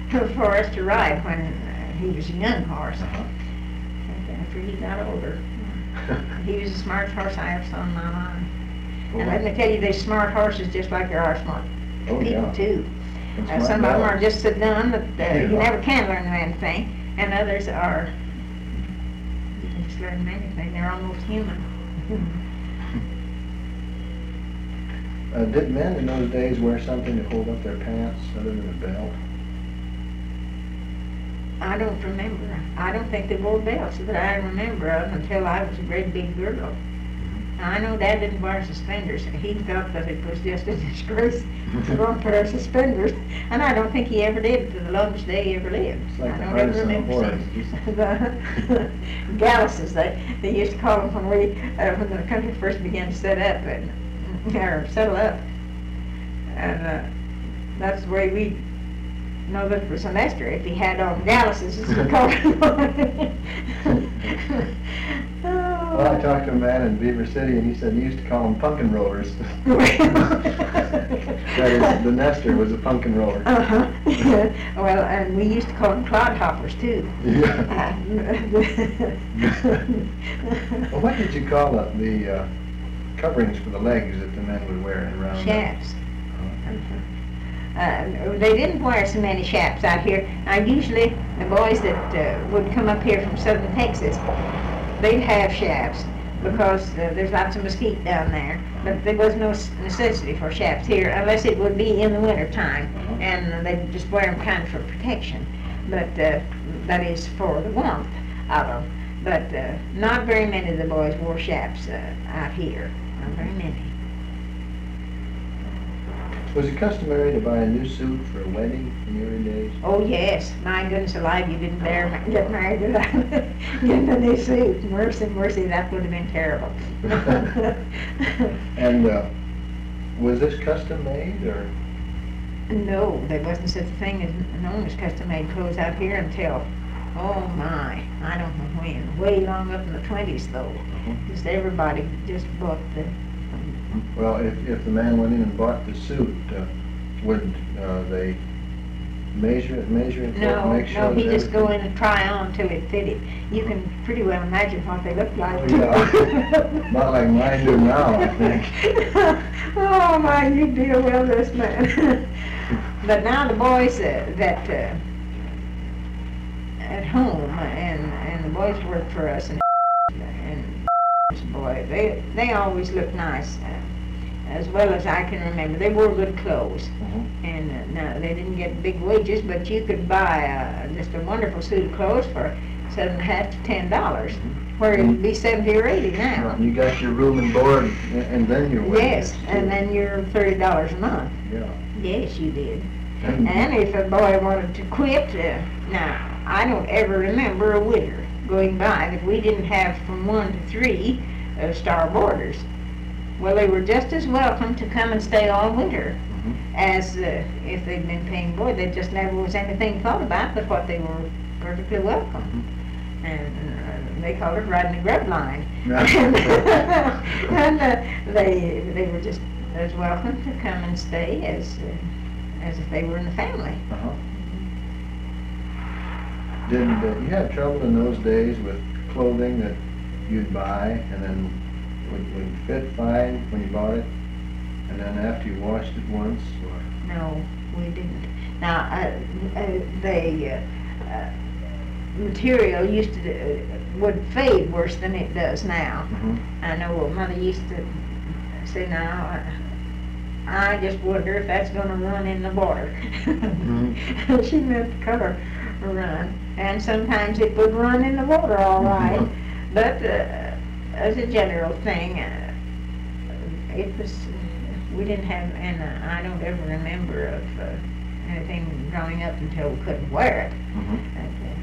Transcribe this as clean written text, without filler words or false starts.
for us to ride when he was a young horse. After he got older, he was the smartest horse I ever saw in my life. And let me tell you, they're smart horses just like there are smart people too. Some of them are just so dumb that you never can learn them anything, and others are, you can just learn them anything. They're almost human. Did men in those days wear something to hold up their pants other than a belt? I don't remember. I don't think they wore belts that I remember of until I was a great big girl. I know Dad didn't wear suspenders. He felt that it was just a disgrace to wear a pair of suspenders, and I don't think he ever did to the longest day he ever lived. It's like I the don't ever harness on a remember horse. seeing the galluses. They used to call them when the country first began to set up or settle up, and that's the way we know that for Sylvester. If he had on galluses, it's called. Well, I talked to a man in Beaver City, and he said he used to call them pumpkin rollers. That is, the nester was a pumpkin roller. Well, and we used to call them clodhoppers too. Yeah. Well, what did you call the coverings for the legs that the men would wear around? Chaps. They didn't wear so many chaps out here. Now, usually the boys that would come up here from southern Texas, they'd have chaps because there's lots of mesquite down there. But there was no necessity for chaps here unless it would be in the winter time, and they'd just wear them kind of for protection. But that is for the warmth of them. But not very many of the boys wore chaps out here. Not very many. Was it customary to buy a new suit for a wedding in the early days? Oh, yes. My goodness alive, you didn't dare get married without getting a new suit. Mercy, mercy, that would have been terrible. And was this custom made, or? No, there wasn't such a thing as known as custom-made clothes out here until, oh my, I don't know when. Way long up in the 20s, though. Just everybody just bought the... Well, if the man went in and bought the suit, would they measure it, No, make sure no, he that just go in everything- and try on till it fitted. You can pretty well imagine what they look like. Yeah, not like mine do now, I think. Oh my, you deal well, this man. But now the boys that at home, and the boys work for us, and boy, they always look nice. As well as I can remember, they wore good clothes, and now they didn't get big wages, but you could buy just a wonderful suit of clothes for $7.50 to $10, where it would be 70 or 80 now. You got your room and board, and then your wages. Yes, and then you're $30 a month. Yeah. Yes, you did. And if a boy wanted to quit, now I don't ever remember a winter going by that we didn't have from 1 to 3 star boarders. Well, they were just as welcome to come and stay all winter as if they'd been paying board. There just never was anything thought about but what they were perfectly welcome. And they called it riding the grub line. And they were just as welcome to come and stay as if they were in the family. Did you have trouble in those days with clothing that you'd buy and then would fit fine when you bought it, and then after you washed it once? Or? No, we didn't. Now, the material would fade worse than it does now. I know Mother used to say, now, I just wonder if that's going to run in the water. She meant the color run, and sometimes it would run in the water all right, but as a general thing, it was, we didn't have, and I don't ever remember of anything growing up until we couldn't wear it.